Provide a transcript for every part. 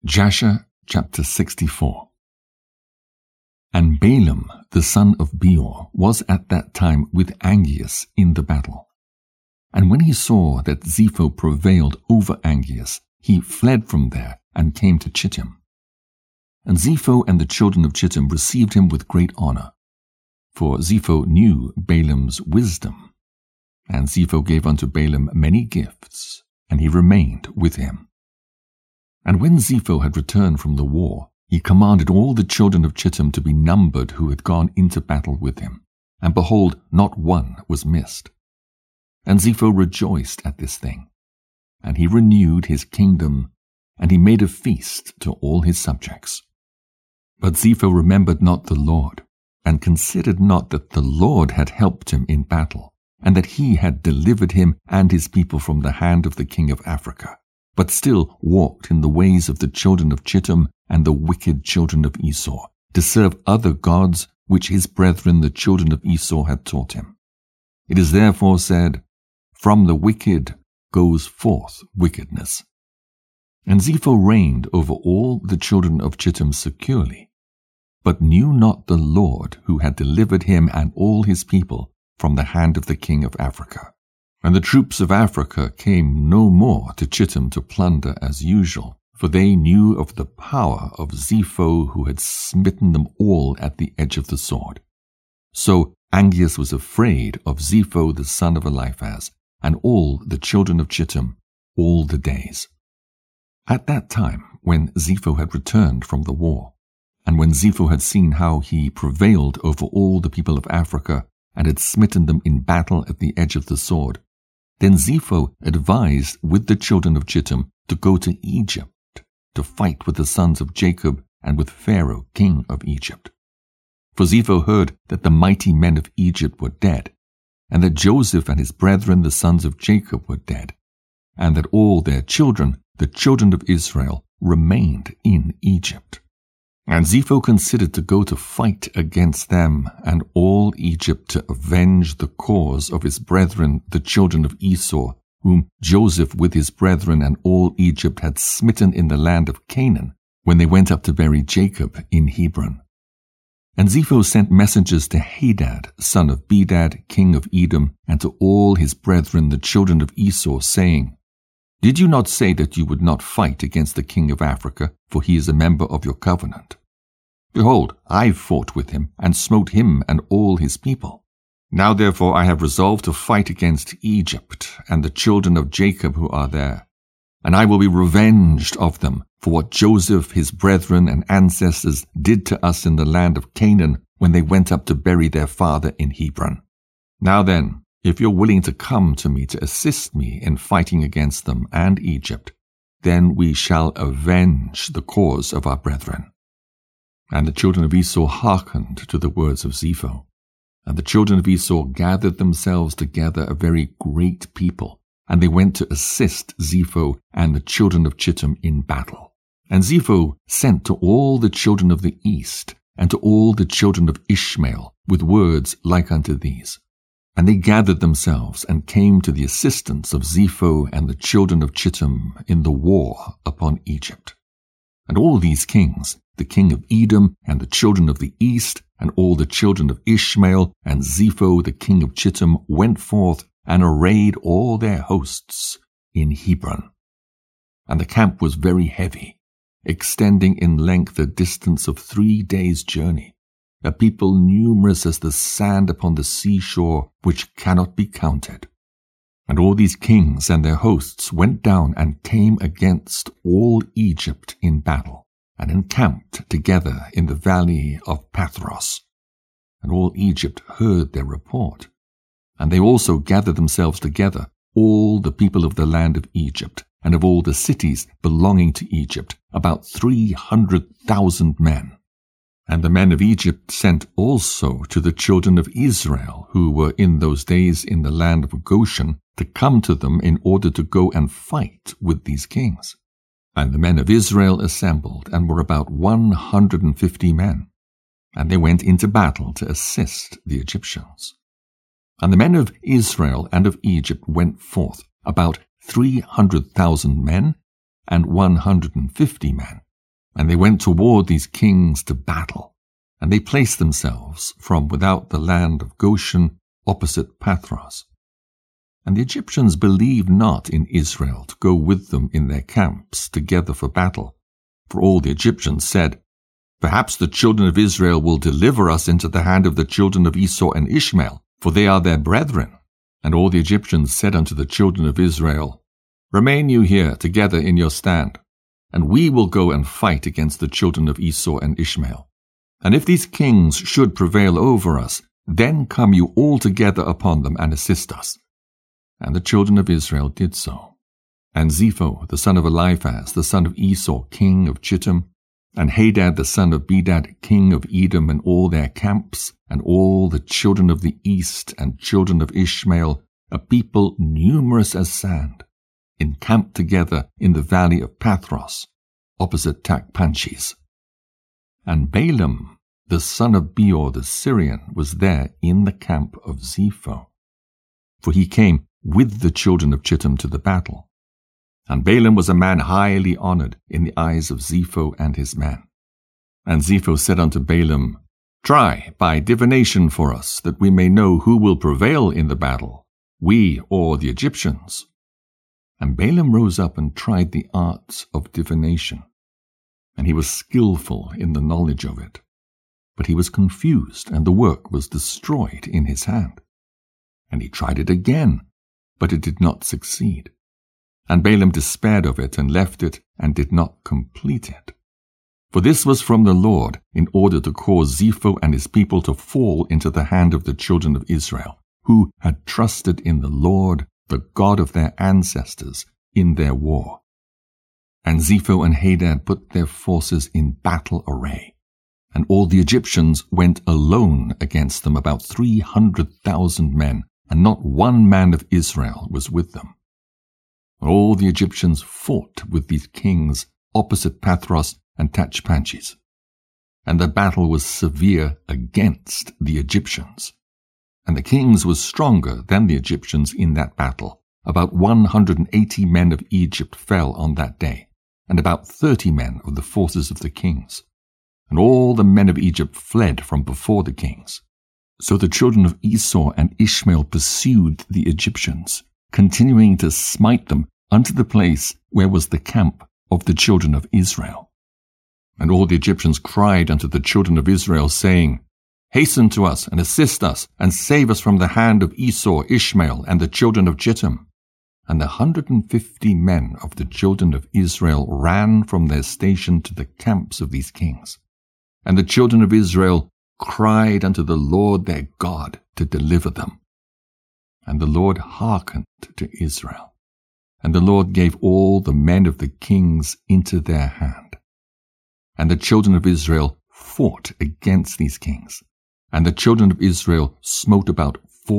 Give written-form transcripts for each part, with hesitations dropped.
Jasher chapter 64. And Balaam the son of Beor was at that time with Angeas in the battle. And when he saw that Zepho prevailed over Angeas, he fled from there and came to Chittim. And Zepho and the children of Chittim received him with great honor, for Zepho knew Balaam's wisdom. And Zepho gave unto Balaam many gifts, and he remained with him. And when Zepho had returned from the war, he commanded all the children of Chittim to be numbered who had gone into battle with him. And behold, not one was missed. And Zepho rejoiced at this thing. And he renewed his kingdom, and he made a feast to all his subjects. But Zepho remembered not the Lord, and considered not that the Lord had helped him in battle, and that he had delivered him and his people from the hand of the king of Africa, but still walked in the ways of the children of Chittim and the wicked children of Esau, to serve other gods which his brethren the children of Esau had taught him. It is therefore said, From the wicked goes forth wickedness. And Zepho reigned over all the children of Chittim securely, but knew not the Lord who had delivered him and all his people from the hand of the king of Africa. And the troops of Africa came no more to Chittim to plunder as usual, for they knew of the power of Zepho who had smitten them all at the edge of the sword. So Angeas was afraid of Zepho the son of Eliphaz, and all the children of Chittim all the days. At that time, when Zepho had returned from the war, and when Zepho had seen how he prevailed over all the people of Africa, and had smitten them in battle at the edge of the sword, then Zepho advised with the children of Chittim to go to Egypt, to fight with the sons of Jacob and with Pharaoh, king of Egypt. For Zepho heard that the mighty men of Egypt were dead, and that Joseph and his brethren, the sons of Jacob, were dead, and that all their children, the children of Israel, remained in Egypt. And Zepho considered to go to fight against them and all Egypt to avenge the cause of his brethren, the children of Esau, whom Joseph with his brethren and all Egypt had smitten in the land of Canaan, when they went up to bury Jacob in Hebron. And Zepho sent messengers to Hadad, son of Bedad, king of Edom, and to all his brethren, the children of Esau, saying, Did you not say that you would not fight against the king of Africa, for he is a member of your covenant? Behold, I fought with him, and smote him and all his people. Now therefore I have resolved to fight against Egypt, and the children of Jacob who are there. And I will be revenged of them, for what Joseph, his brethren and ancestors, did to us in the land of Canaan, when they went up to bury their father in Hebron. Now then, if you're willing to come to me to assist me in fighting against them and Egypt, then we shall avenge the cause of our brethren. And the children of Esau hearkened to the words of Zepho. And the children of Esau gathered themselves together a very great people, and they went to assist Zepho and the children of Chittim in battle. And Zepho sent to all the children of the east, and to all the children of Ishmael, with words like unto these. And they gathered themselves, and came to the assistance of Zepho and the children of Chittim in the war upon Egypt. And all these kings, the king of Edom, and the children of the east, and all the children of Ishmael, and Zepho the king of Chittim, went forth and arrayed all their hosts in Hebron. And the camp was very heavy, extending in length a distance of 3 days' journey, a people numerous as the sand upon the seashore, which cannot be counted. And all these kings and their hosts went down and came against all Egypt in battle, and encamped together in the valley of Pathros. And all Egypt heard their report. And they also gathered themselves together, all the people of the land of Egypt, and of all the cities belonging to Egypt, about 300,000 men. And the men of Egypt sent also to the children of Israel, who were in those days in the land of Goshen, to come to them in order to go and fight with these kings. And the men of Israel assembled, and were about 150 men. And they went into battle to assist the Egyptians. And the men of Israel and of Egypt went forth, about 300,000 men, and 150 men, And they went toward these kings to battle, and they placed themselves from without the land of Goshen opposite Pathros. And the Egyptians believed not in Israel to go with them in their camps together for battle. For all the Egyptians said, Perhaps the children of Israel will deliver us into the hand of the children of Esau and Ishmael, for they are their brethren. And all the Egyptians said unto the children of Israel, Remain you here together in your stand, and we will go and fight against the children of Esau and Ishmael. And if these kings should prevail over us, then come you all together upon them and assist us. And the children of Israel did so. And Zepho, the son of Eliphaz, the son of Esau, king of Chittim, and Hadad, the son of Bedad, king of Edom, and all their camps, and all the children of the east and children of Ishmael, a people numerous as sand, encamped together in the valley of Pathros, opposite Tachpanches. And Balaam, the son of Beor the Syrian, was there in the camp of Zepho, for he came with the children of Chittim to the battle. And Balaam was a man highly honored in the eyes of Zepho and his men. And Zepho said unto Balaam, Try by divination for us, that we may know who will prevail in the battle, we or the Egyptians. And Balaam rose up and tried the arts of divination, and he was skillful in the knowledge of it. But he was confused, and the work was destroyed in his hand. And he tried it again, but it did not succeed. And Balaam despaired of it, and left it, and did not complete it. For this was from the Lord, in order to cause Zepho and his people to fall into the hand of the children of Israel, who had trusted in the Lord, the God of their ancestors, in their war. And Zepho and Hadad put their forces in battle array. And all the Egyptians went alone against them, about 300,000 men, and not one man of Israel was with them. All the Egyptians fought with these kings opposite Pathros and Tachpanches. And the battle was severe against the Egyptians. And the kings were stronger than the Egyptians in that battle. About 180 men of Egypt fell on that day, and about 30 men of the forces of the kings. And all the men of Egypt fled from before the kings. So the children of Esau and Ishmael pursued the Egyptians, continuing to smite them unto the place where was the camp of the children of Israel. And all the Egyptians cried unto the children of Israel, saying, Hasten to us, and assist us, and save us from the hand of Esau, Ishmael, and the children of Chittim. And 150 men of the children of Israel ran from their station to the camps of these kings. And the children of Israel cried unto the Lord their God to deliver them. And the Lord hearkened to Israel. And the Lord gave all the men of the kings into their hand. And the children of Israel fought against these kings. And the children of Israel smote about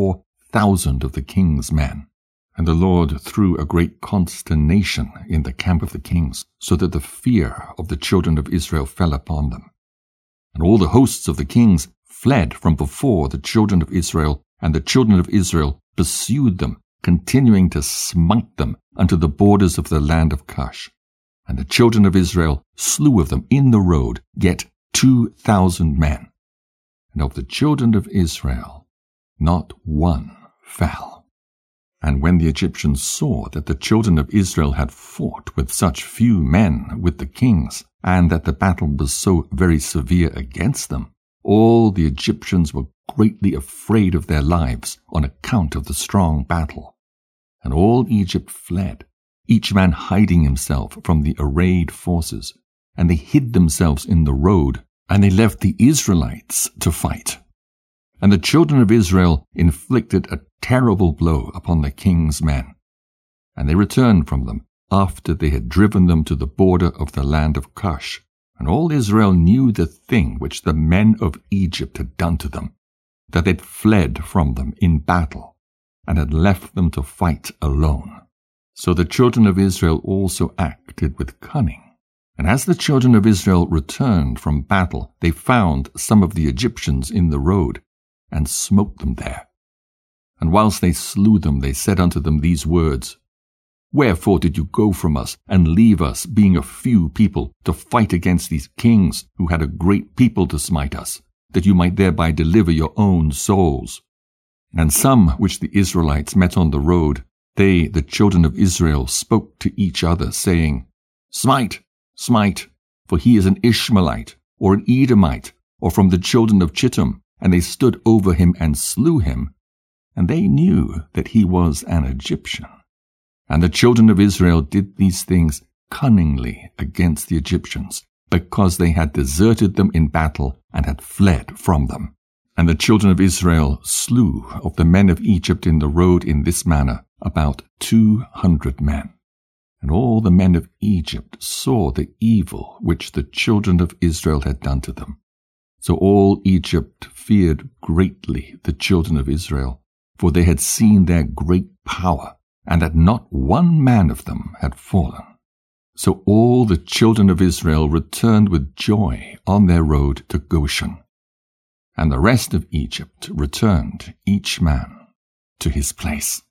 4,000 of the king's men. And the Lord threw a great consternation in the camp of the kings, so that the fear of the children of Israel fell upon them. And all the hosts of the kings fled from before the children of Israel, and the children of Israel pursued them, continuing to smite them unto the borders of the land of Cush. And the children of Israel slew of them in the road, yet 2,000 men. And of the children of Israel, not one fell. And when the Egyptians saw that the children of Israel had fought with such few men with the kings, and that the battle was so very severe against them, all the Egyptians were greatly afraid of their lives on account of the strong battle. And all Egypt fled, each man hiding himself from the arrayed forces. And they hid themselves in the road, and they left the Israelites to fight. And the children of Israel inflicted a terrible blow upon the king's men. And they returned from them, after they had driven them to the border of the land of Cush. And all Israel knew the thing which the men of Egypt had done to them, that they'd fled from them in battle, and had left them to fight alone. So the children of Israel also acted with cunning. And as the children of Israel returned from battle, they found some of the Egyptians in the road, and smote them there. And whilst they slew them, they said unto them these words, Wherefore did you go from us and leave us, being a few people, to fight against these kings who had a great people to smite us, that you might thereby deliver your own souls? And some which the Israelites met on the road, they, the children of Israel, spoke to each other, saying, Smite, smite, for he is an Ishmaelite, or an Edomite, or from the children of Chittim. And they stood over him and slew him, and they knew that he was an Egyptian. And the children of Israel did these things cunningly against the Egyptians, because they had deserted them in battle and had fled from them. And the children of Israel slew of the men of Egypt in the road in this manner about 200 men. And all the men of Egypt saw the evil which the children of Israel had done to them. So all Egypt feared greatly the children of Israel, for they had seen their great power, and that not one man of them had fallen. So all the children of Israel returned with joy on their road to Goshen. And the rest of Egypt returned, each man to his place.